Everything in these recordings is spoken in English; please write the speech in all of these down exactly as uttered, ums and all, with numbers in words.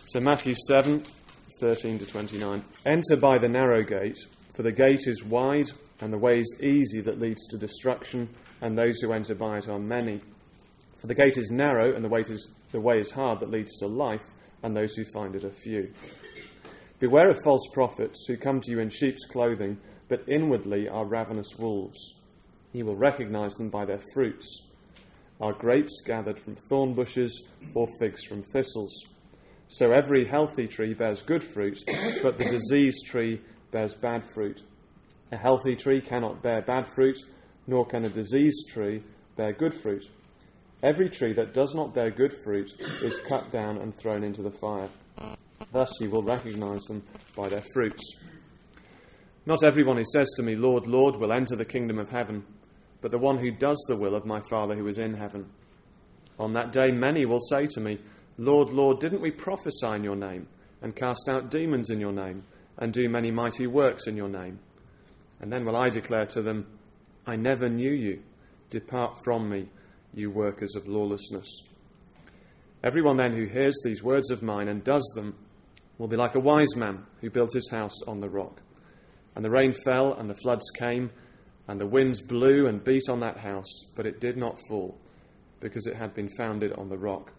So Matthew seven, thirteen to twenty-nine. Enter by the narrow gate, for the gate is wide and the way is easy that leads to destruction, and those who enter by it are many. For the gate is narrow and the way is, the way is hard that leads to life, and those who find it are few. Beware of false prophets who come to you in sheep's clothing, but inwardly are ravenous wolves. You will recognize them by their fruits. Are grapes gathered from thorn bushes or figs from thistles? So every healthy tree bears good fruit, but the diseased tree bears bad fruit. A healthy tree cannot bear bad fruit, nor can a diseased tree bear good fruit. Every tree that does not bear good fruit is cut down and thrown into the fire. Thus you will recognize them by their fruits. Not everyone who says to me, Lord, Lord, will enter the kingdom of heaven, but the one who does the will of my Father who is in heaven. On that day many will say to me, Lord, Lord, didn't we prophesy in your name, and cast out demons in your name, and do many mighty works in your name? And then will I declare to them, I never knew you. Depart from me, you workers of lawlessness. Everyone then who hears these words of mine and does them will be like a wise man who built his house on the rock. And the rain fell, and the floods came, and the winds blew and beat on that house, but it did not fall, because it had been founded on the rock.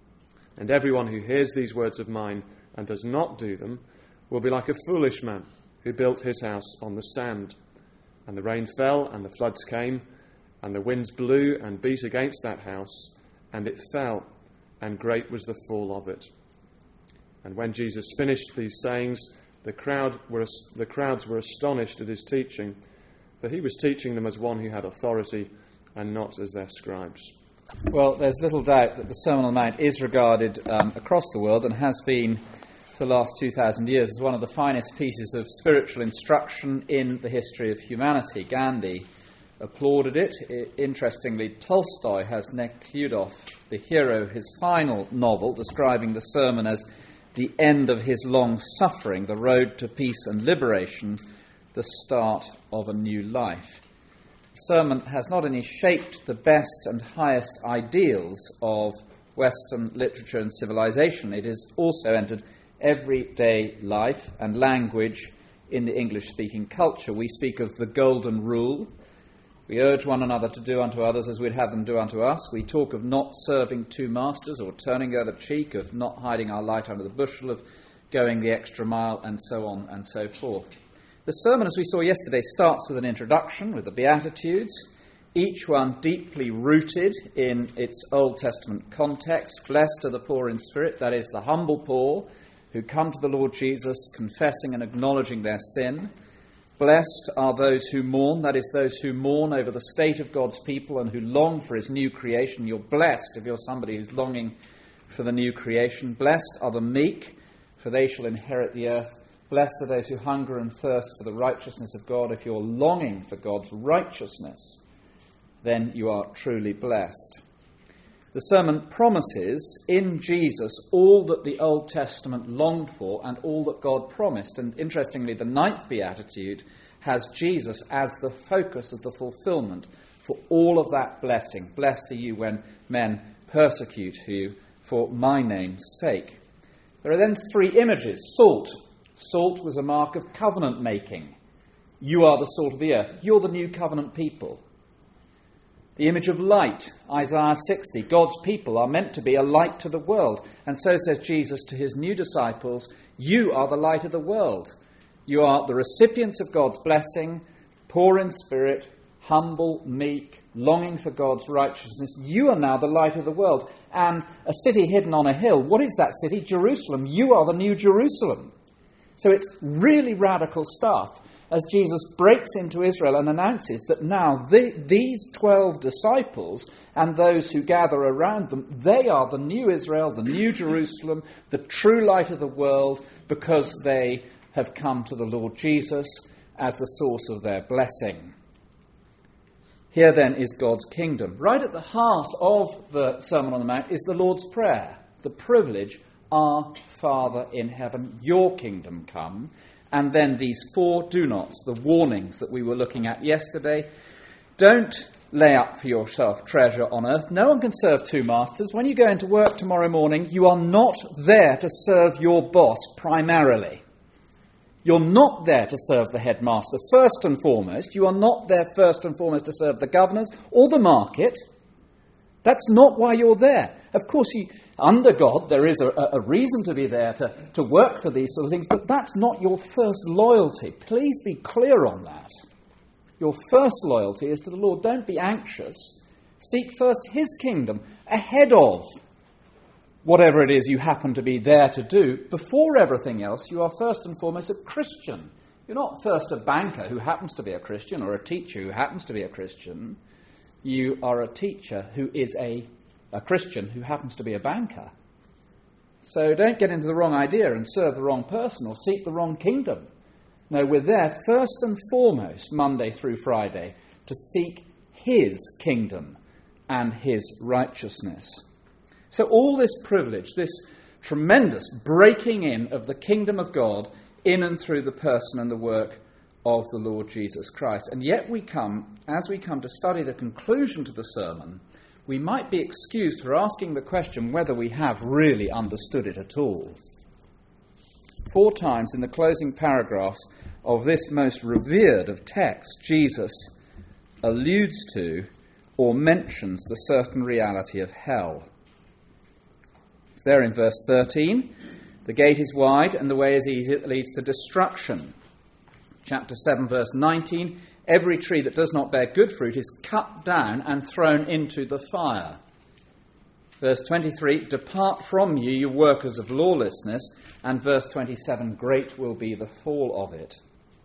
And everyone who hears these words of mine and does not do them will be like a foolish man who built his house on the sand. And the rain fell, and the floods came, and the winds blew and beat against that house, and it fell, and great was the fall of it. And when Jesus finished these sayings, the crowd were, the crowds were astonished at his teaching, for he was teaching them as one who had authority, and not as their scribes. Well, there's little doubt that the Sermon on the Mount is regarded um, across the world, and has been for the last two thousand years, as one of the finest pieces of spiritual instruction in the history of humanity. Gandhi applauded it. I, interestingly, Tolstoy has Nekhludoff, the hero, his final novel, describing the sermon as the end of his long suffering, the road to peace and liberation, the start of a new life. The sermon has not only shaped the best and highest ideals of Western literature and civilization, it has also entered everyday life and language in the English-speaking culture. We speak of the golden rule. We urge one another to do unto others as we'd have them do unto us. We talk of not serving two masters or turning the other cheek, of not hiding our light under the bushel, of going the extra mile, and so on and so forth. The sermon, as we saw yesterday, starts with an introduction, with the Beatitudes, each one deeply rooted in its Old Testament context. Blessed are the poor in spirit, that is, the humble poor, who come to the Lord Jesus confessing and acknowledging their sin. Blessed are those who mourn, that is, those who mourn over the state of God's people and who long for his new creation. You're blessed if you're somebody who's longing for the new creation. Blessed are the meek, for they shall inherit the earth. Blessed are those who hunger and thirst for the righteousness of God. If you're longing for God's righteousness, then you are truly blessed. The sermon promises in Jesus all that the Old Testament longed for and all that God promised. And interestingly, the ninth Beatitude has Jesus as the focus of the fulfillment for all of that blessing. Blessed are you when men persecute you for my name's sake. There are then three images. Salt. Salt was a mark of covenant making. You are the salt of the earth. You're the new covenant people. The image of light, Isaiah sixty. God's people are meant to be a light to the world. And so says Jesus to his new disciples, you are the light of the world. You are the recipients of God's blessing, poor in spirit, humble, meek, longing for God's righteousness. You are now the light of the world. And a city hidden on a hill. What is that city? Jerusalem. You are the new Jerusalem. So it's really radical stuff as Jesus breaks into Israel and announces that now the, these twelve disciples and those who gather around them, they are the new Israel, the new Jerusalem, the true light of the world, because they have come to the Lord Jesus as the source of their blessing. Here then is God's kingdom. Right at the heart of the Sermon on the Mount is the Lord's Prayer, the privilege, Our Father in heaven, your kingdom come. And then these four do nots, the warnings that we were looking at yesterday. Don't lay up for yourself treasure on earth. No one can serve two masters. When you go into work tomorrow morning, you are not there to serve your boss primarily. You're not there to serve the headmaster first and foremost. You are not there first and foremost to serve the governors or the market. That's not why you're there. Of course, you, under God, there is a, a reason to be there to, to work for these sort of things, but that's not your first loyalty. Please be clear on that. Your first loyalty is to the Lord. Don't be anxious. Seek first his kingdom ahead of whatever it is you happen to be there to do. Before everything else, you are first and foremost a Christian. You're not first a banker who happens to be a Christian or a teacher who happens to be a Christian. You are a teacher who is a, a Christian who happens to be a banker. So don't get into the wrong idea and serve the wrong person or seek the wrong kingdom. No, we're there first and foremost, Monday through Friday, to seek his kingdom and his righteousness. So all this privilege, this tremendous breaking in of the kingdom of God in and through the person and the work of the Lord Jesus Christ. And yet we come, as we come to study the conclusion to the sermon, we might be excused for asking the question whether we have really understood it at all. Four times in the closing paragraphs of this most revered of texts, Jesus alludes to or mentions the certain reality of hell. It's there in verse thirteen. The gate is wide and the way is easy that leads to destruction. Chapter seven, verse nineteen. Every tree that does not bear good fruit is cut down and thrown into the fire. Verse twenty-three, depart from you, you workers of lawlessness. And verse twenty-seven, great will be the fall of it.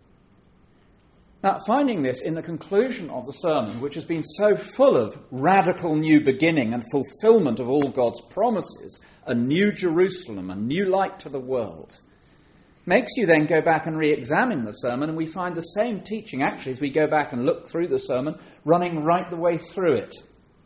Now, finding this in the conclusion of the sermon, which has been so full of radical new beginning and fulfillment of all God's promises, a new Jerusalem, a new light to the world, makes you then go back and re-examine the sermon, and we find the same teaching, actually, as we go back and look through the sermon, running right the way through it.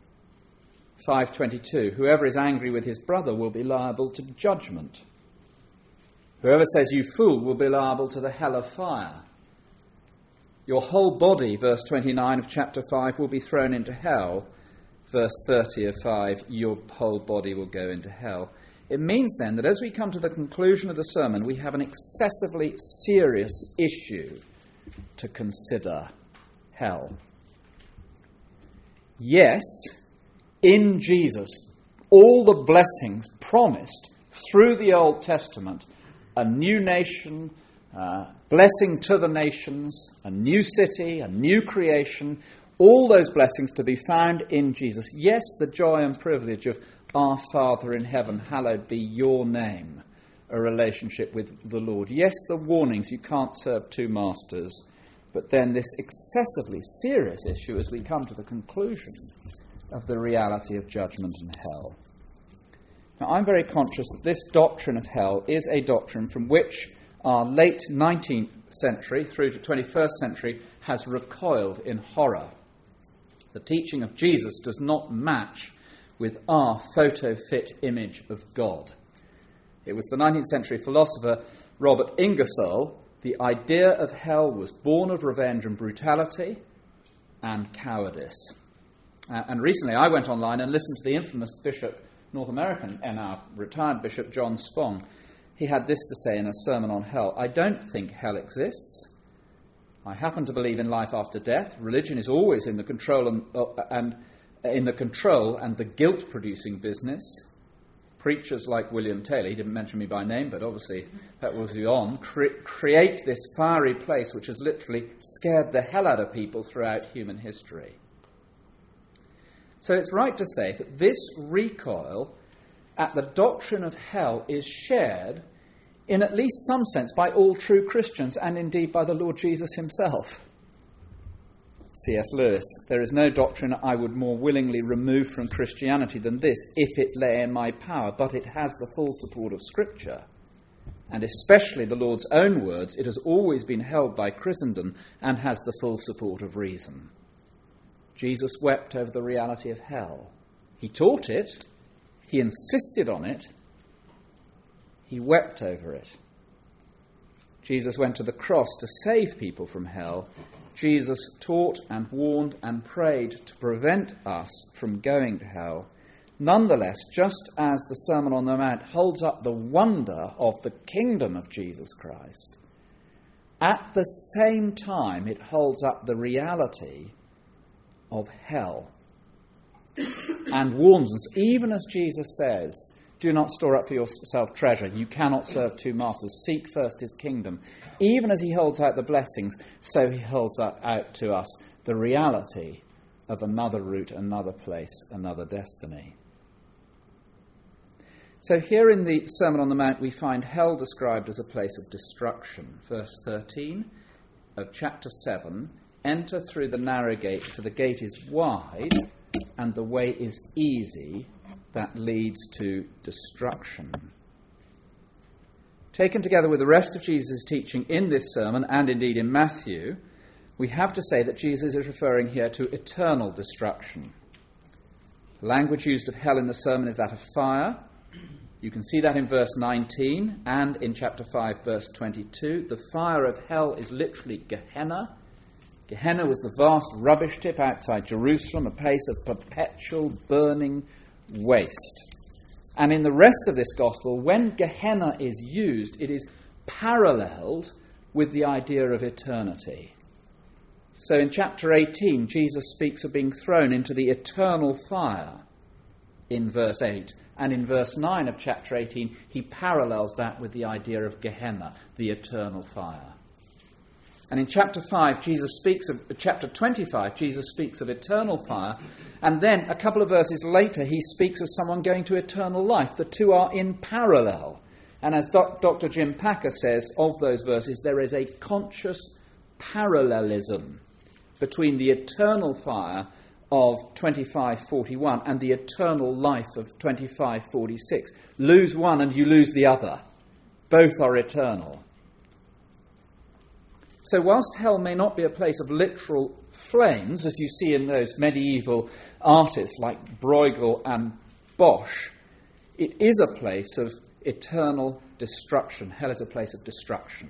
five twenty-two, whoever is angry with his brother will be liable to judgment. Whoever says you fool will be liable to the hell of fire. Your whole body, verse twenty-nine of chapter five, will be thrown into hell. Verse thirty of five, your whole body will go into hell. It means then that as we come to the conclusion of the sermon, we have an excessively serious issue to consider: hell. Yes, in Jesus, all the blessings promised through the Old Testament, a new nation, uh, blessing to the nations, a new city, a new creation, all those blessings to be found in Jesus. Yes, the joy and privilege of our Father in heaven, hallowed be your name, a relationship with the Lord. Yes, the warnings, you can't serve two masters. But then this excessively serious issue as we come to the conclusion of the reality of judgment and hell. Now, I'm very conscious that this doctrine of hell is a doctrine from which our late nineteenth century through to twenty-first century has recoiled in horror. The teaching of Jesus does not match with our photo-fit image of God. It was the nineteenth century philosopher Robert Ingersoll. The idea of hell was born of revenge and brutality and cowardice. Uh, and recently I went online and listened to the infamous Bishop, North American, and our retired Bishop John Spong. He had this to say in a sermon on hell: I don't think hell exists. I happen to believe in life after death. Religion is always in the control and, uh, and uh, in the control and the guilt-producing business. Preachers like William Taylor, he didn't mention me by name, but obviously that was on, cre- create this fiery place which has literally scared the hell out of people throughout human history. So it's right to say that this recoil at the doctrine of hell is shared in at least some sense by all true Christians, and indeed by the Lord Jesus himself. C S Lewis, there is no doctrine I would more willingly remove from Christianity than this, if it lay in my power, but it has the full support of Scripture. And especially the Lord's own words, it has always been held by Christendom and has the full support of reason. Jesus wept over the reality of hell. He taught it. He insisted on it. He wept over it. Jesus went to the cross to save people from hell. Jesus taught and warned and prayed to prevent us from going to hell. Nonetheless, just as the Sermon on the Mount holds up the wonder of the kingdom of Jesus Christ, at the same time it holds up the reality of hell and warns us, even as Jesus says, do not store up for yourself treasure. You cannot serve two masters. Seek first his kingdom. Even as he holds out the blessings, so he holds out to us the reality of another route, another place, another destiny. So here in the Sermon on the Mount, we find hell described as a place of destruction. Verse thirteen of chapter seven, enter through the narrow gate, for the gate is wide and the way is easy that leads to destruction. Taken together with the rest of Jesus' teaching in this sermon, and indeed in Matthew, we have to say that Jesus is referring here to eternal destruction. The language used of hell in the sermon is that of fire. You can see that in verse nineteen and in chapter five, verse twenty-two. The fire of hell is literally Gehenna. Gehenna was the vast rubbish tip outside Jerusalem, a place of perpetual burning waste. And in the rest of this gospel, when Gehenna is used, it is paralleled with the idea of eternity. So in chapter eighteen, Jesus speaks of being thrown into the eternal fire in verse eight. And in verse nine of chapter eighteen, he parallels that with the idea of Gehenna, the eternal fire. And in chapter five, Jesus speaks of, chapter twenty-five, Jesus speaks of eternal fire. And then a couple of verses later, he speaks of someone going to eternal life. The two are in parallel. And as Doctor Jim Packer says of those verses, there is a conscious parallelism between the eternal fire of twenty-five forty-one and the eternal life of twenty-five forty-six. Lose one and you lose the other. Both are eternal. So whilst hell may not be a place of literal flames, as you see in those medieval artists like Bruegel and Bosch, it is a place of eternal destruction. Hell is a place of destruction.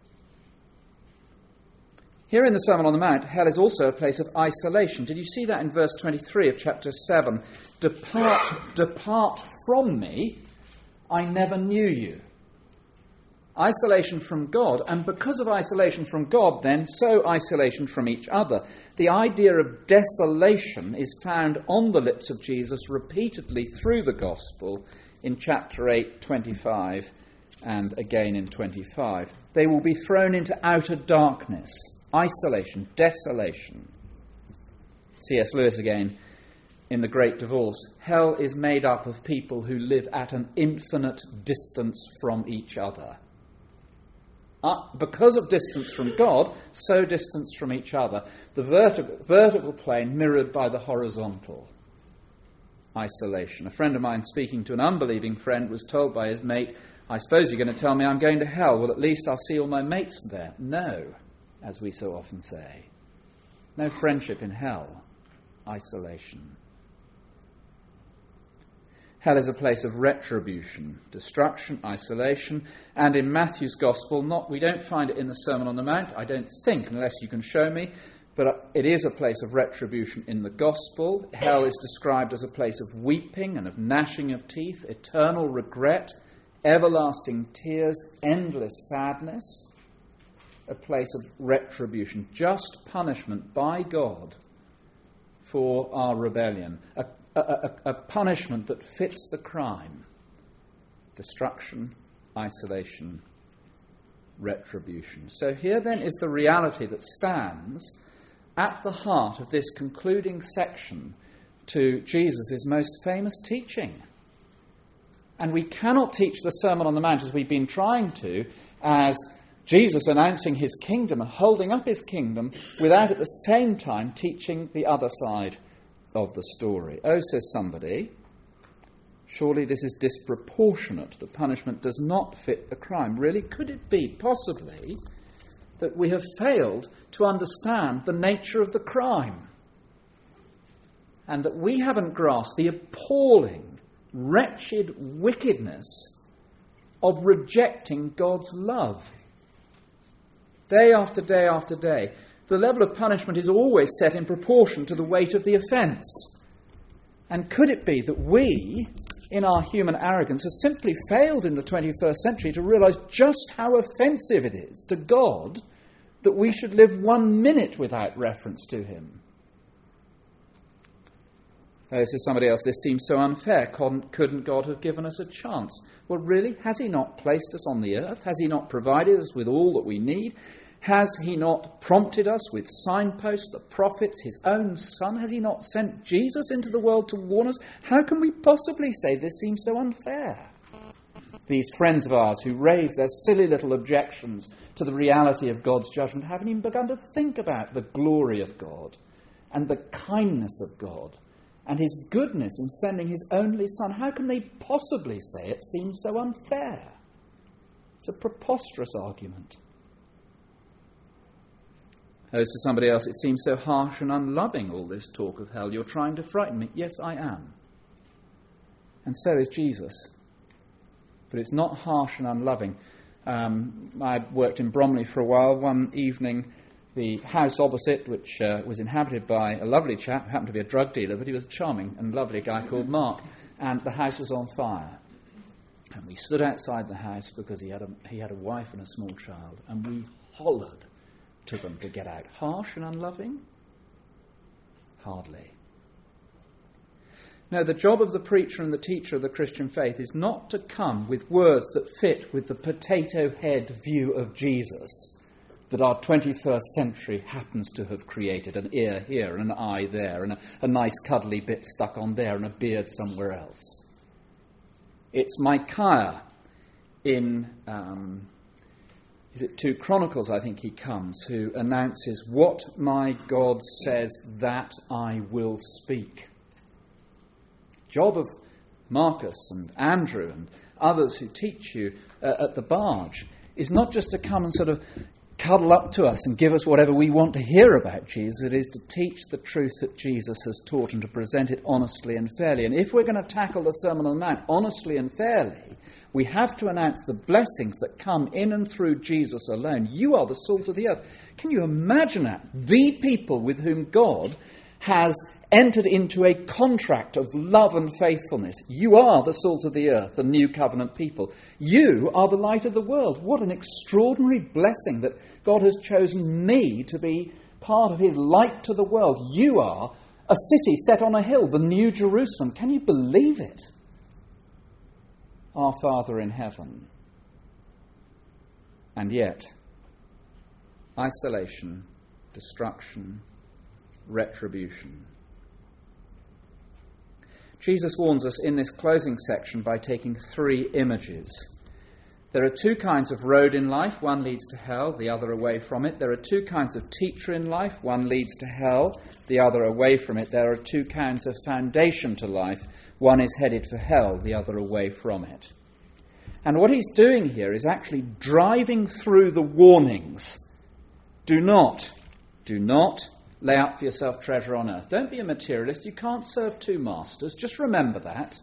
Here in the Sermon on the Mount, hell is also a place of isolation. Did you see that in verse twenty-three of chapter seven? Depart, depart from me, I never knew you. Isolation from God, and because of isolation from God, then, so isolation from each other. The idea of desolation is found on the lips of Jesus repeatedly through the Gospel in chapter eight, twenty-five, and again in twenty-five. They will be thrown into outer darkness, isolation, desolation. C S Lewis again, in The Great Divorce, hell is made up of people who live at an infinite distance from each other. Uh, because of distance from God, so distance from each other. The vertical, vertical plane mirrored by the horizontal. Isolation. A friend of mine, speaking to an unbelieving friend, was told by his mate, I suppose you're going to tell me I'm going to hell. Well, at least I'll see all my mates there. No, as we so often say. No friendship in hell. Isolation. Hell is a place of retribution, destruction, isolation, and in Matthew's Gospel, not we don't find it in the Sermon on the Mount, I don't think, unless you can show me, but it is a place of retribution in the Gospel. Hell is described as a place of weeping and of gnashing of teeth, eternal regret, everlasting tears, endless sadness, a place of retribution, just punishment by God for our rebellion, a A, a, a punishment that fits the crime. Destruction, isolation, retribution. So here then is the reality that stands at the heart of this concluding section to Jesus' most famous teaching. And we cannot teach the Sermon on the Mount as we've been trying to, as Jesus announcing his kingdom and holding up his kingdom, without at the same time teaching the other side of the story. Oh, says somebody, surely this is disproportionate. The punishment does not fit the crime. Really, could it be, possibly, that we have failed to understand the nature of the crime? And that we haven't grasped the appalling, wretched wickedness of rejecting God's love. Day after day after day, the level of punishment is always set in proportion to the weight of the offence. And could it be that we, in our human arrogance, have simply failed in the twenty-first century to realise just how offensive it is to God that we should live one minute without reference to him? Oh, says somebody else, this seems so unfair. Couldn't God have given us a chance? Well, really, has he not placed us on the earth? Has he not provided us with all that we need? Has he not prompted us with signposts, the prophets, his own Son? Has he not sent Jesus into the world to warn us? How can we possibly say this seems so unfair? These friends of ours who raise their silly little objections to the reality of God's judgment haven't even begun to think about the glory of God and the kindness of God and his goodness in sending his only Son. How can they possibly say it seems so unfair? It's a preposterous argument. Oh, to somebody else, it seems so harsh and unloving, all this talk of hell. You're trying to frighten me. Yes, I am. And so is Jesus. But it's not harsh and unloving. Um, I worked in Bromley for a while. One evening, the house opposite, which uh, was inhabited by a lovely chap, who happened to be a drug dealer, but he was a charming and lovely guy called Mark, and the house was on fire. And we stood outside the house because he had a, he had a wife and a small child, and we hollered to them to get out. Harsh and unloving? Hardly. No, the job of the preacher and the teacher of the Christian faith is not to come with words that fit with the potato head view of Jesus that our twenty-first century happens to have created. An ear here and an eye there and a, a nice cuddly bit stuck on there and a beard somewhere else. It's Micaiah in... Um, Is it two Chronicles, I think he comes, who announces, what my God says, that I will speak. Job of Marcus and Andrew and others who teach you uh, at the barge is not just to come and sort of cuddle up to us and give us whatever we want to hear about Jesus. It is to teach the truth that Jesus has taught and to present it honestly and fairly. And if we're going to tackle the Sermon on the Mount honestly and fairly, we have to announce the blessings that come in and through Jesus alone. You are the salt of the earth. Can you imagine that? The people with whom God has entered into a contract of love and faithfulness. You are the salt of the earth, the new covenant people. You are the light of the world. What an extraordinary blessing that God has chosen me to be part of his light to the world. You are a city set on a hill, the New Jerusalem. Can you believe it? Our Father in heaven. And yet, isolation, destruction, retribution. Jesus warns us in this closing section by taking three images. There are two kinds of road in life. One leads to hell, the other away from it. There are two kinds of teacher in life. One leads to hell, the other away from it. There are two kinds of foundation to life. One is headed for hell, the other away from it. And what he's doing here is actually driving through the warnings. Do not, do not lay up for yourself treasure on earth. Don't be a materialist. You can't serve two masters. Just remember that.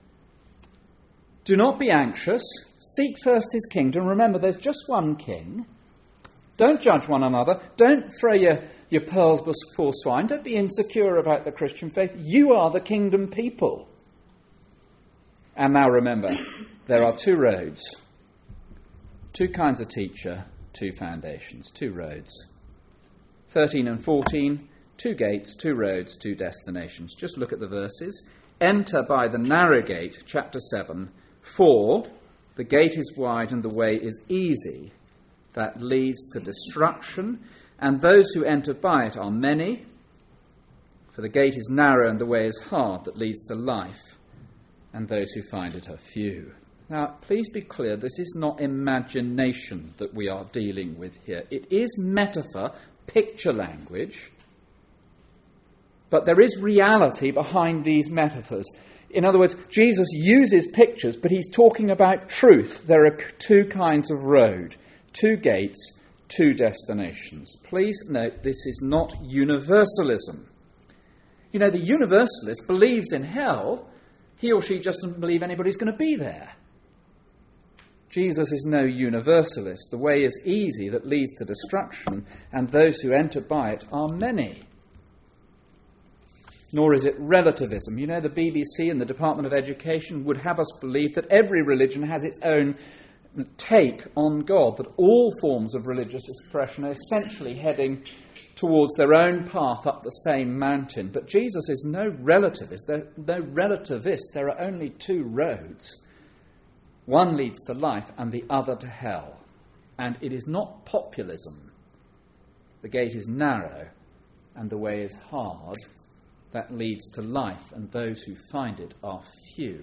Do not be anxious. Seek first his kingdom. Remember, there's just one king. Don't judge one another. Don't throw your, your pearls before swine. Don't be insecure about the Christian faith. You are the kingdom people. And now remember, there are two roads. Two kinds of teacher, two foundations, two roads. thirteen and fourteen, two gates, two roads, two destinations. Just look at the verses. Enter by the narrow gate, chapter seven. For the gate is wide and the way is easy that leads to destruction, and those who enter by it are many. For the gate is narrow and the way is hard that leads to life, and those who find it are few. Now, please be clear, this is not imagination that we are dealing with here. It is metaphor, picture language, but there is reality behind these metaphors. In other words, Jesus uses pictures, but he's talking about truth. There are two kinds of road, two gates, two destinations. Please note, this is not universalism. You know, the universalist believes in hell. He or she just doesn't believe anybody's going to be there. Jesus is no universalist. The way is easy that leads to destruction, and those who enter by it are many. Nor is it relativism. You know, the B B C and the Department of Education would have us believe that every religion has its own take on God, that all forms of religious expression are essentially heading towards their own path up the same mountain. But Jesus is no relativist. There, no relativist. There are only two roads. One leads to life and the other to hell. And it is not populism. The gate is narrow and the way is hard. That leads to life, and those who find it are few.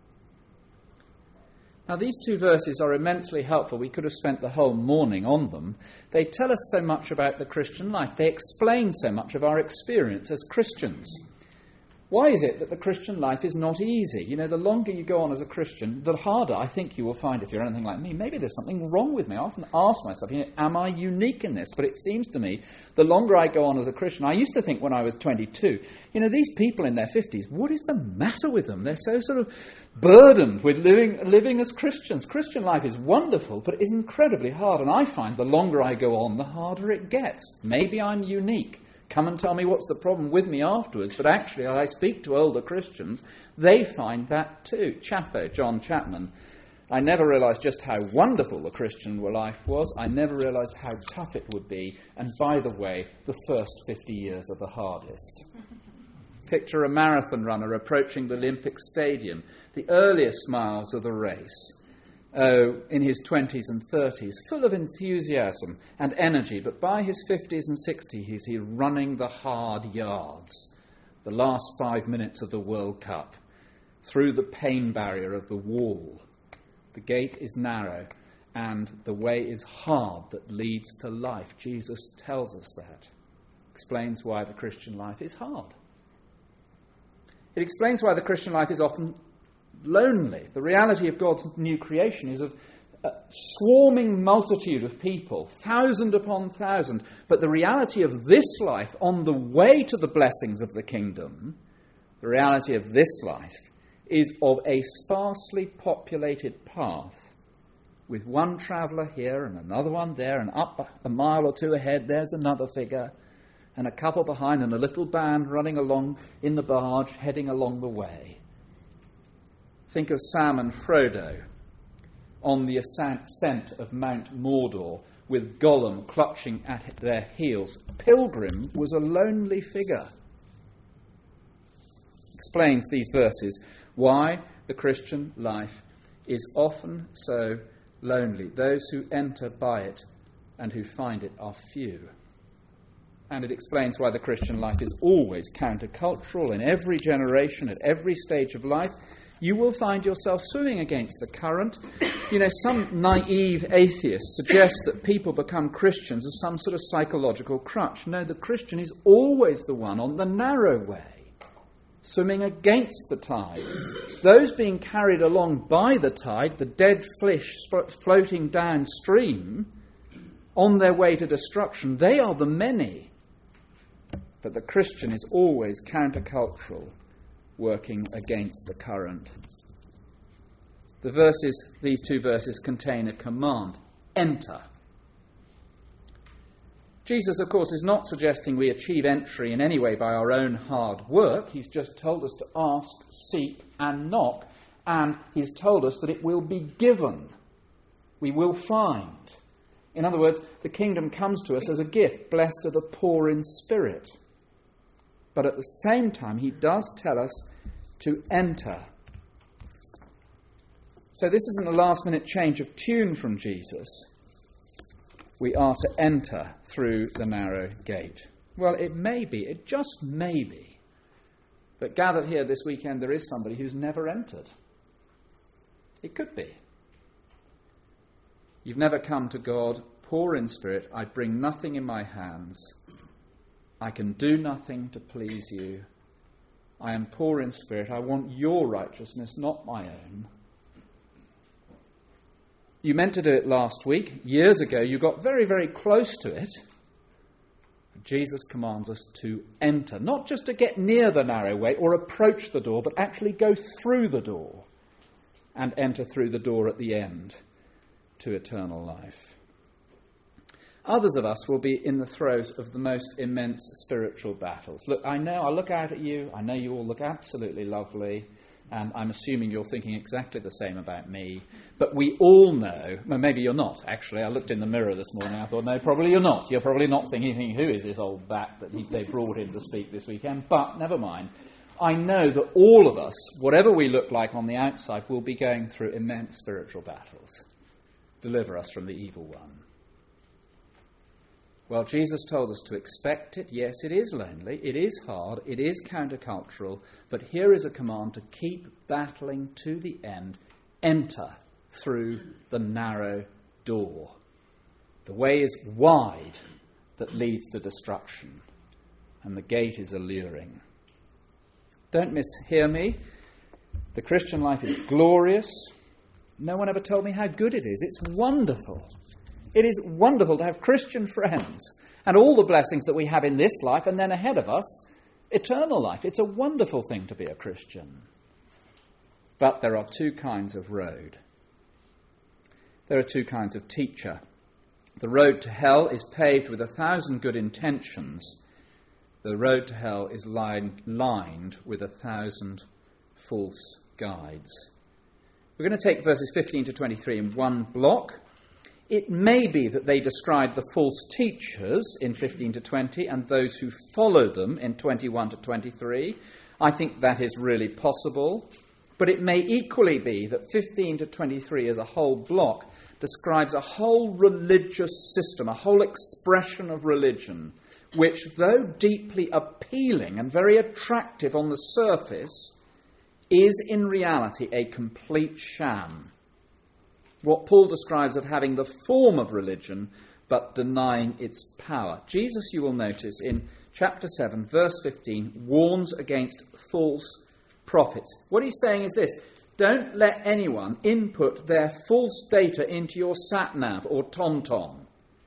Now, these two verses are immensely helpful. We could have spent the whole morning on them. They tell us so much about the Christian life. They explain so much of our experience as Christians. Why is it that the Christian life is not easy? You know, the longer you go on as a Christian, the harder I think you will find if you're anything like me. Maybe there's something wrong with me. I often ask myself, you know, am I unique in this? But it seems to me, the longer I go on as a Christian, I used to think when I was twenty-two, you know, these people in their fifties, what is the matter with them? They're so sort of burdened with living, living as Christians. Christian life is wonderful, but it is incredibly hard. And I find the longer I go on, the harder it gets. Maybe I'm unique. Come and tell me what's the problem with me afterwards. But actually, as I speak to older Christians, they find that too. Chapo, John Chapman, I never realised just how wonderful the Christian life was. I never realised how tough it would be. And by the way, the first fifty years are the hardest. Picture a marathon runner approaching the Olympic Stadium, the earliest miles of the race. Oh, in his twenties and thirties, full of enthusiasm and energy, but by his fifties and sixties, he's running the hard yards, the last five minutes of the World Cup, through the pain barrier of the wall. The gate is narrow, and the way is hard that leads to life. Jesus tells us that. Explains why the Christian life is hard. It explains why the Christian life is often lonely. The reality of God's new creation is of a swarming multitude of people, thousand upon thousand. But the reality of this life on the way to the blessings of the kingdom, the reality of this life is of a sparsely populated path with one traveller here and another one there, and up a mile or two ahead there's another figure, and a couple behind, and a little band running along in the barge heading along the way. Think of Sam and Frodo on the ascent of Mount Mordor with Gollum clutching at their heels. Pilgrim was a lonely figure. Explains these verses why the Christian life is often so lonely. Those who enter by it and who find it are few. And it explains why the Christian life is always countercultural in every generation, at every stage of life. You will find yourself swimming against the current. You know, some naive atheists suggest that people become Christians as some sort of psychological crutch. No, the Christian is always the one on the narrow way, swimming against the tide. Those being carried along by the tide, the dead fish floating downstream, on their way to destruction, they are the many. But the Christian is always countercultural, working against the current. The verses, these two verses contain a command: enter. Jesus, of course, is not suggesting we achieve entry in any way by our own hard work. He's just told us to ask, seek, and knock, and he's told us that it will be given. We will find. In other words, the kingdom comes to us as a gift. Blessed are the poor in spirit. But at the same time, he does tell us to enter. So this isn't a last-minute change of tune from Jesus. We are to enter through the narrow gate. Well, it may be, it just may be, that gathered here this weekend there is somebody who's never entered. It could be. You've never come to God, poor in spirit. I bring nothing in my hands. I can do nothing to please you. I am poor in spirit. I want your righteousness, not my own. You meant to do it last week. Years ago, you got very, very close to it. Jesus commands us to enter, not just to get near the narrow way or approach the door, but actually go through the door and enter through the door at the end. to eternal life. Others of us will be in the throes of the most immense spiritual battles. Look, I know, I look out at you, I know you all look absolutely lovely, and I'm assuming you're thinking exactly the same about me, but we all know, well, maybe you're not, actually. I looked in the mirror this morning, I thought, no, probably you're not. You're probably not thinking, who is this old bat that he, they brought in to speak this weekend? But never mind. I know that all of us, whatever we look like on the outside, will be going through immense spiritual battles. Deliver us from the evil one. Well, Jesus told us to expect it. Yes, it is lonely, it is hard, it is countercultural, but here is a command to keep battling to the end. Enter through the narrow door. The way is wide that leads to destruction, and the gate is alluring. Don't mishear me. The Christian life is glorious. No one ever told me how good it is. It's wonderful. It is wonderful to have Christian friends and all the blessings that we have in this life and then ahead of us, eternal life. It's a wonderful thing to be a Christian. But there are two kinds of road. There are two kinds of teacher. The road to hell is paved with a thousand good intentions. The road to hell is lined, lined with a thousand false guides. We're going to take verses fifteen to twenty-three in one block. It may be that they describe the false teachers in fifteen to twenty and those who follow them in twenty-one to twenty-three. I think that is really possible. But it may equally be that fifteen to twenty-three as a whole block describes a whole religious system, a whole expression of religion, which, though deeply appealing and very attractive on the surface, is in reality a complete sham. What Paul describes of having the form of religion, but denying its power. Jesus, you will notice, in chapter seven, verse fifteen, warns against false prophets. What he's saying is this: don't let anyone input their false data into your sat-nav or TomTom.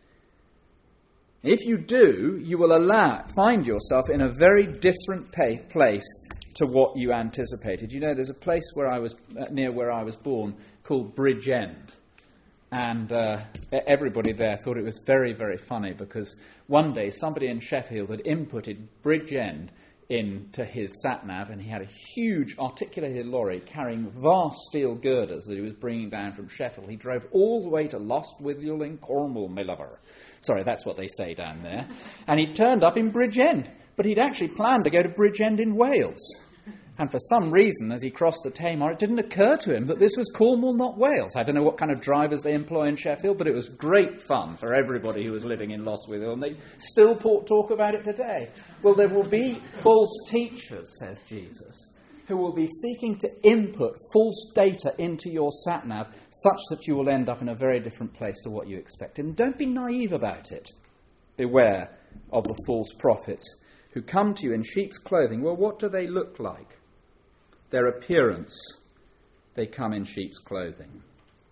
If you do, you will allow, find yourself in a very different pay, place to what you anticipated. You know, there's a place where I was uh, near where I was born called Bridgend, and uh, everybody there thought it was very, very funny because one day somebody in Sheffield had inputted Bridgend into his sat-nav, and he had a huge articulated lorry carrying vast steel girders that he was bringing down from Sheffield. He drove all the way to Lostwithiel in Cornwall, my lover. Sorry, that's what they say down there. And he turned up in Bridgend, but he'd actually planned to go to Bridgend in Wales. And for some reason, as he crossed the Tamar, it didn't occur to him that this was Cornwall, not Wales. I don't know what kind of drivers they employ in Sheffield, but it was great fun for everybody who was living in Lostwithiel, and they still talk about it today. Well, there will be false teachers, says Jesus, who will be seeking to input false data into your sat-nav such that you will end up in a very different place to what you expected. And don't be naive about it. Beware of the false prophets who come to you in sheep's clothing. Well, what do they look like? Their appearance, they come in sheep's clothing.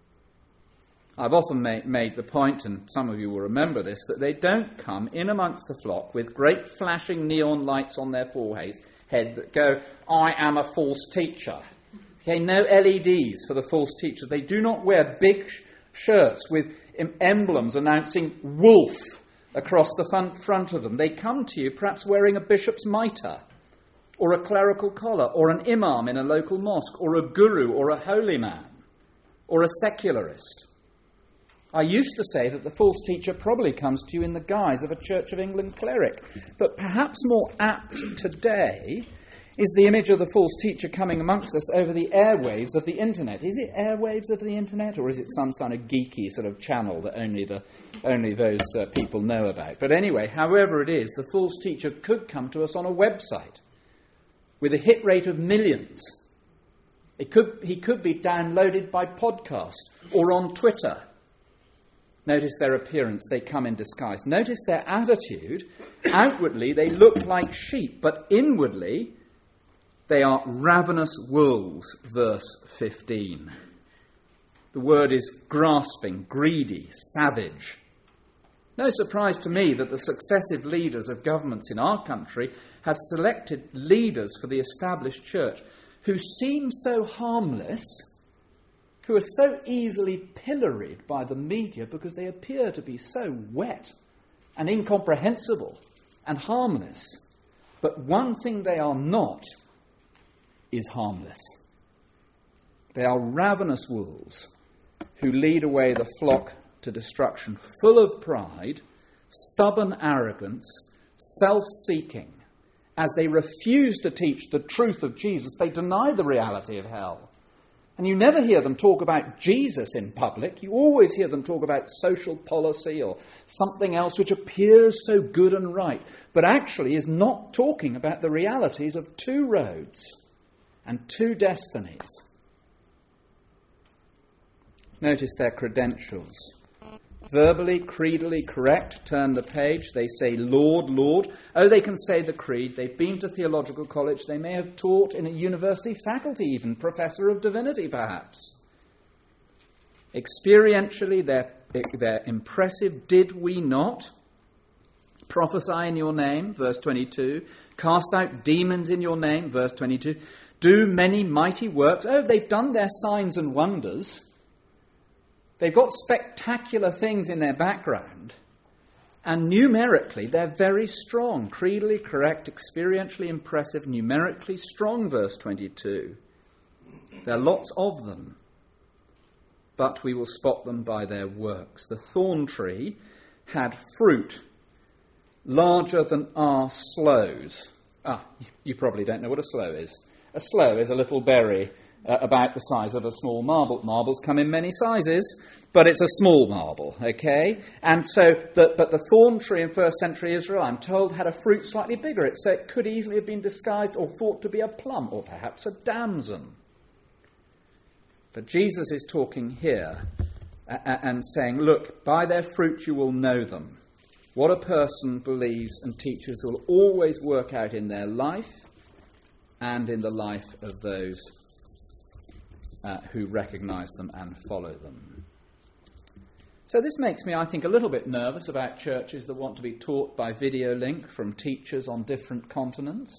I've often ma- made the point, and some of you will remember this, that they don't come in amongst the flock with great flashing neon lights on their foreheads head that go, I am a false teacher. Okay, no L E Ds for the false teachers. They do not wear big sh- shirts with em- emblems announcing wolf across the front, front of them. They come to you perhaps wearing a bishop's mitre, or a clerical collar, or an imam in a local mosque, or a guru, or a holy man, or a secularist. I used to say that the false teacher probably comes to you in the guise of a Church of England cleric, but perhaps more apt today is the image of the false teacher coming amongst us over the airwaves of the internet. Is it airwaves of the internet, or is it some kind of geeky sort of channel that only the only those uh, people know about? But anyway, however it is, the false teacher could come to us on a website with a hit rate of millions. It could, he could be downloaded by podcast or on Twitter. Notice their appearance, they come in disguise. Notice their attitude. Outwardly, they look like sheep, but inwardly, they are ravenous wolves, verse fifteen. The word is grasping, greedy, savage. No surprise to me that the successive leaders of governments in our country have selected leaders for the established church who seem so harmless, who are so easily pilloried by the media because they appear to be so wet and incomprehensible and harmless. But one thing they are not is harmless. They are ravenous wolves who lead away the flock to destruction, full of pride, stubborn arrogance, self-seeking. As they refuse to teach the truth of Jesus, they deny the reality of hell. And you never hear them talk about Jesus in public. You always hear them talk about social policy or something else which appears so good and right, but actually is not talking about the realities of two roads and two destinies. Notice their credentials. Verbally, creedally correct, turn the page. They say, Lord, Lord. Oh, they can say the creed. They've been to theological college. They may have taught in a university faculty even, professor of divinity perhaps. Experientially, they're, they're impressive. Did we not prophesy in your name? Verse twenty-two. Cast out demons in your name? Verse twenty-two. Do many mighty works? Oh, they've done their signs and wonders. They've got spectacular things in their background, and numerically they're very strong, creedally correct, experientially impressive, numerically strong, verse twenty-two. There are lots of them, but we will spot them by their works. The thorn tree had fruit larger than our sloes. Ah, you probably don't know what a sloe is. A sloe is a little berry Uh, about the size of a small marble. Marbles come in many sizes, but it's a small marble, okay? And so, the, but the thorn tree in first century Israel, I'm told, had a fruit slightly bigger. It, so it could easily have been disguised or thought to be a plum or perhaps a damson. But Jesus is talking here uh, and saying, look, by their fruit you will know them. What a person believes and teaches will always work out in their life and in the life of those Uh, who recognise them and follow them. So this makes me, I think, a little bit nervous about churches that want to be taught by video link from teachers on different continents.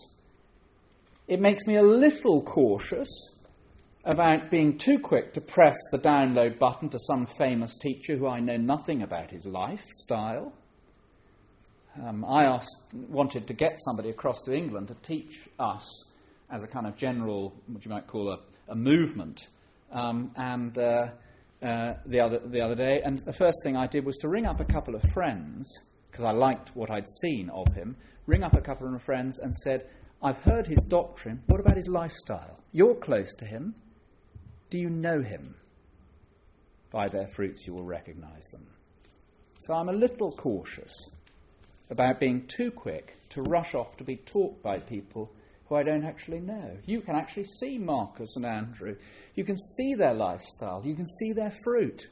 It makes me a little cautious about being too quick to press the download button to some famous teacher who I know nothing about his lifestyle. Um, I asked, wanted to get somebody across to England to teach us as a kind of general, what you might call a a movement, um, and uh, uh, the other the other day, and the first thing I did was to ring up a couple of friends, because I liked what I'd seen of him, ring up a couple of friends and said, I've heard his doctrine, what about his lifestyle? You're close to him. Do you know him? By their fruits you will recognise them. So I'm a little cautious about being too quick to rush off to be taught by people who I don't actually know. You can actually see Marcus and Andrew. You can see their lifestyle. You can see their fruit.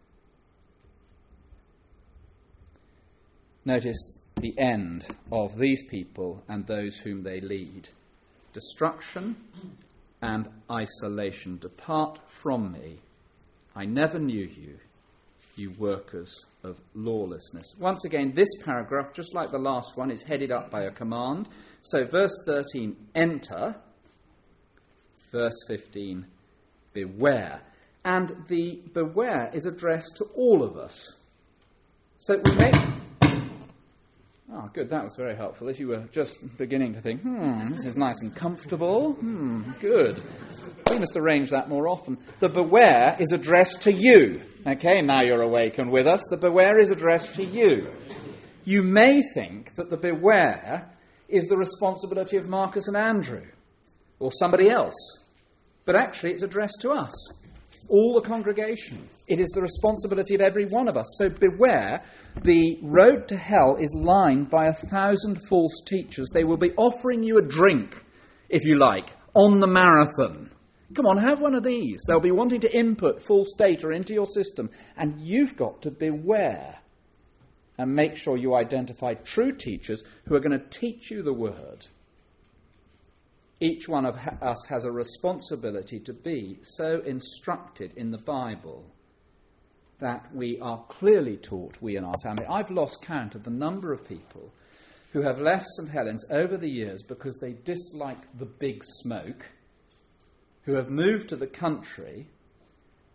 Notice the end of these people and those whom they lead. Destruction and isolation. Depart from me. I never knew you, you workers of lawlessness. Once again, this paragraph, just like the last one, is headed up by a command. So verse thirteen, enter. Verse fifteen, beware. And the beware is addressed to all of us. So we make... Oh, good, that was very helpful. If you were just beginning to think, hmm, this is nice and comfortable, hmm, good. We must arrange that more often. The beware is addressed to you. Okay, now you're awake and with us. The beware is addressed to you. You may think that the beware is the responsibility of Marcus and Andrew or somebody else. But actually it's addressed to us, all the congregation. It is the responsibility of every one of us. So beware, the road to hell is lined by a thousand false teachers. They will be offering you a drink, if you like, on the marathon. Come on, have one of these. They'll be wanting to input false data into your system. And you've got to beware and make sure you identify true teachers who are going to teach you the word. Each one of us has a responsibility to be so instructed in the Bible that we are clearly taught, we and our family. I've lost count of the number of people who have left St Helens over the years because they dislike the big smoke, who have moved to the country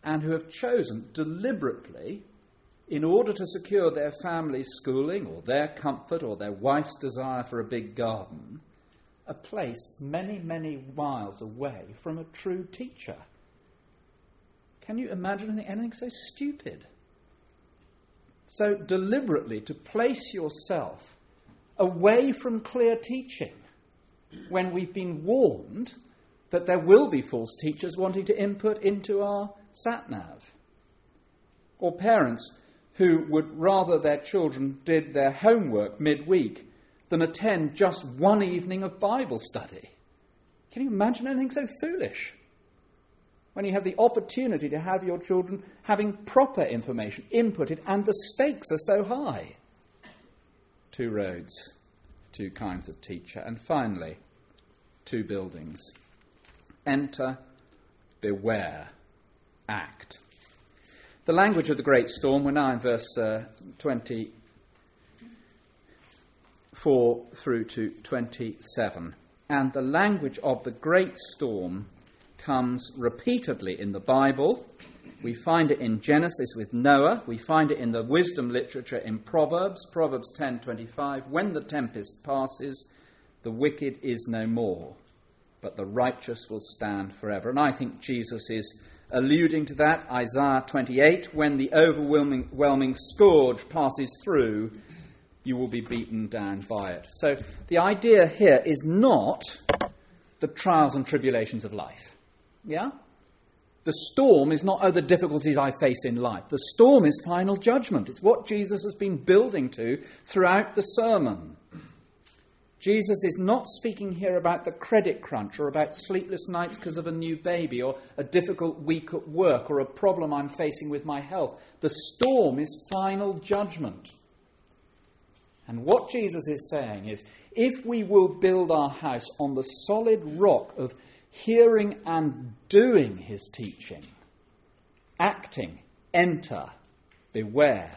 and who have chosen deliberately, in order to secure their family's schooling or their comfort or their wife's desire for a big garden, a place many, many miles away from a true teacher. Can you imagine anything, anything so stupid? So deliberately to place yourself away from clear teaching when we've been warned that there will be false teachers wanting to input into our sat-nav. Or parents who would rather their children did their homework midweek than attend just one evening of Bible study. Can you imagine anything so foolish? When you have the opportunity to have your children having proper information inputted and the stakes are so high. Two roads, two kinds of teacher. And finally, two buildings. Enter, beware, act. The language of the great storm, we're now in verse uh, twenty-four through to twenty-seven. And the language of the great storm comes repeatedly in the Bible. We find it in Genesis with Noah. We find it in the wisdom literature in Proverbs, Proverbs ten twenty-five. When the tempest passes, the wicked is no more, but the righteous will stand forever. And I think Jesus is alluding to that. Isaiah twenty-eight, when the overwhelming overwhelming scourge passes through, you will be beaten down by it. So the idea here is not the trials and tribulations of life. Yeah? The storm is not, oh, the difficulties I face in life. The storm is final judgment. It's what Jesus has been building to throughout the sermon. Jesus is not speaking here about the credit crunch or about sleepless nights because of a new baby or a difficult week at work or a problem I'm facing with my health. The storm is final judgment. And what Jesus is saying is, if we will build our house on the solid rock of hearing and doing his teaching, acting, enter, beware,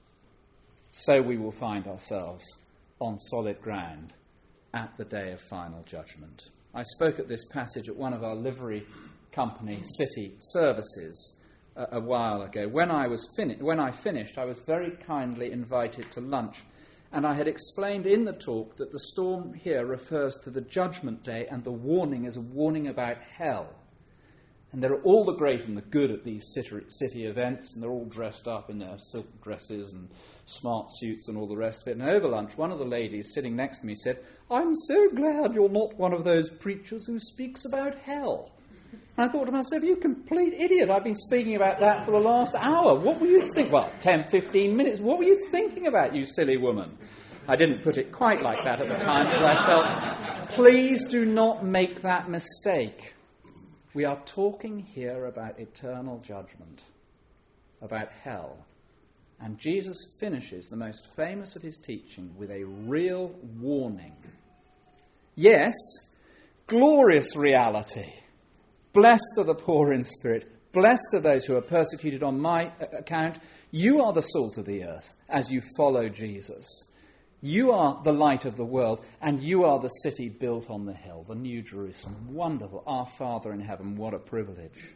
so we will find ourselves on solid ground at the day of final judgment. I spoke at this passage at one of our livery company city services a, a while ago. When I was fin- when I finished, I was very kindly invited to lunch, and I had explained in the talk that the storm here refers to the judgment day, and the warning is a warning about hell. And there are all the great and the good at these city, city events, and they're all dressed up in their silk dresses and smart suits and all the rest of it. And over lunch, one of the ladies sitting next to me said, "I'm so glad you're not one of those preachers who speaks about hell." And I thought to myself, you complete idiot. I've been speaking about that for the last hour. What were you thinking? Well, ten, fifteen minutes. What were you thinking about, you silly woman? I didn't put it quite like that at the time, but I felt, please do not make that mistake. We are talking here about eternal judgment, about hell. And Jesus finishes the most famous of his teaching with a real warning. Yes, glorious reality. Blessed are the poor in spirit. Blessed are those who are persecuted on my account. You are the salt of the earth as you follow Jesus. You are the light of the world, and you are the city built on the hill, the New Jerusalem. Wonderful. Our Father in heaven, what a privilege.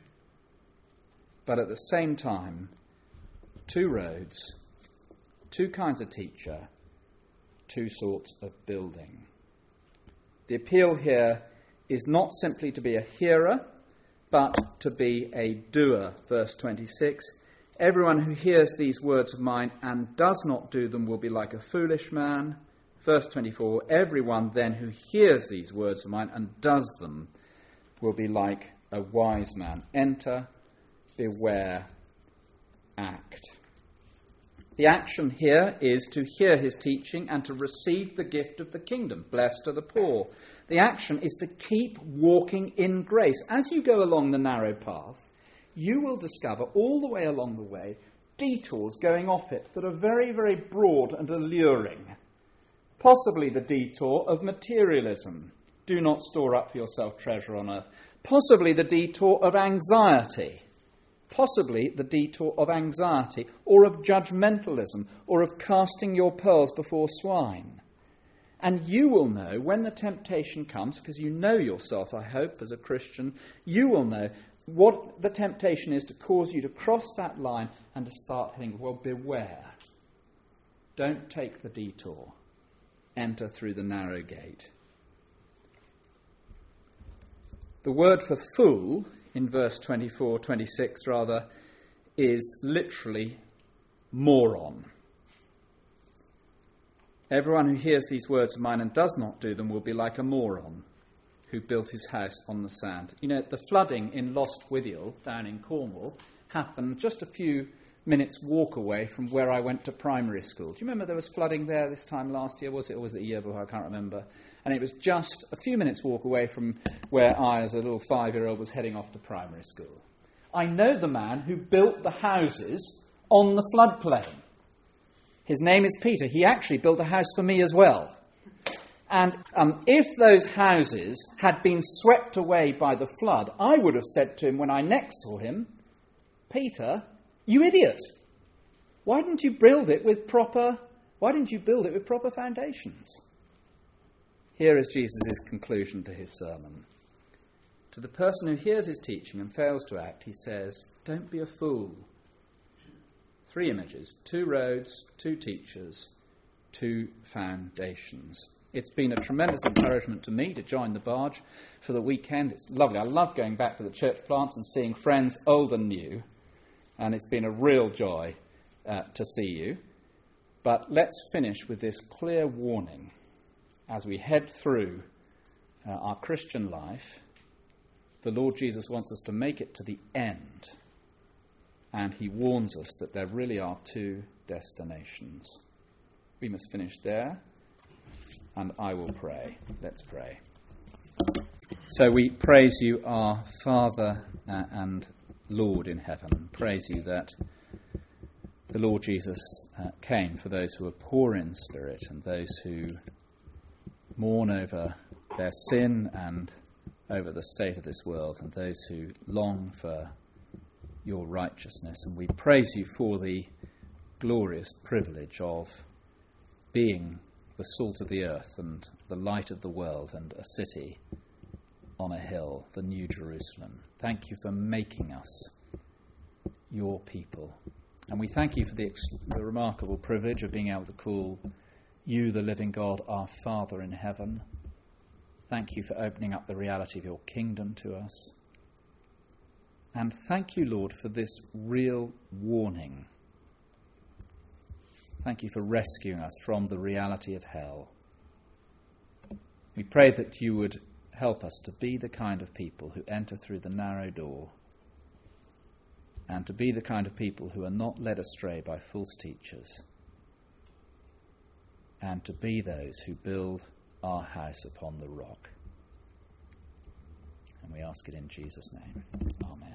But at the same time, two roads, two kinds of teacher, two sorts of building. The appeal here is not simply to be a hearer, but to be a doer. Verse twenty-six, everyone who hears these words of mine and does not do them will be like a foolish man. Verse twenty-four, everyone then who hears these words of mine and does them will be like a wise man. Enter, beware, act. The action here is to hear his teaching and to receive the gift of the kingdom. Blessed are the poor. The action is to keep walking in grace. As you go along the narrow path, you will discover all the way along the way detours going off it that are very, very broad and alluring. Possibly the detour of materialism. Do not store up for yourself treasure on earth. Possibly the detour of anxiety. Possibly the detour of anxiety or of judgmentalism or of casting your pearls before swine. And you will know when the temptation comes, because you know yourself, I hope, as a Christian, you will know what the temptation is to cause you to cross that line and to start heading, well, beware. Don't take the detour. Enter through the narrow gate. The word for fool, in verse twenty-four, twenty-six rather, is literally moron. Everyone who hears these words of mine and does not do them will be like a moron who built his house on the sand. You know, the flooding in Lost Withiel down in Cornwall happened just a few minutes walk away from where I went to primary school. Do you remember there was flooding there this time last year? Was it, or was it a year before? I can't remember. And it was just a few minutes walk away from where I, as a little five-year-old, was heading off to primary school. I know the man who built the houses on the floodplain. His name is Peter. He actually built a house for me as well. And um, if those houses had been swept away by the flood, I would have said to him when I next saw him, Peter, you idiot, why didn't you build it with proper, why didn't you build it with proper foundations? Here is Jesus' conclusion to his sermon. To the person who hears his teaching and fails to act, he says, don't be a fool. Three images, two roads, two teachers, two foundations. It's been a tremendous encouragement to me to join the barge for the weekend. It's lovely. I love going back to the church plants and seeing friends old and new. And it's been a real joy uh, to see you. But let's finish with this clear warning as we head through uh, our Christian life. The Lord Jesus wants us to make it to the end. And he warns us that there really are two destinations. We must finish there. And I will pray. Let's pray. So we praise you, our Father uh, and Lord in heaven. Praise you that the Lord Jesus uh, came for those who are poor in spirit and those who mourn over their sin and over the state of this world and those who long for your righteousness. And we praise you for the glorious privilege of being the salt of the earth and the light of the world and a city on a hill, the New Jerusalem. Thank you for making us your people. And we thank you for the, ex- the remarkable privilege of being able to call you, the living God, our Father in heaven. Thank you for opening up the reality of your kingdom to us. And thank you, Lord, for this real warning. Thank you for rescuing us from the reality of hell. We pray that you would help us to be the kind of people who enter through the narrow door and to be the kind of people who are not led astray by false teachers and to be those who build our house upon the rock. And we ask it in Jesus' name. Amen.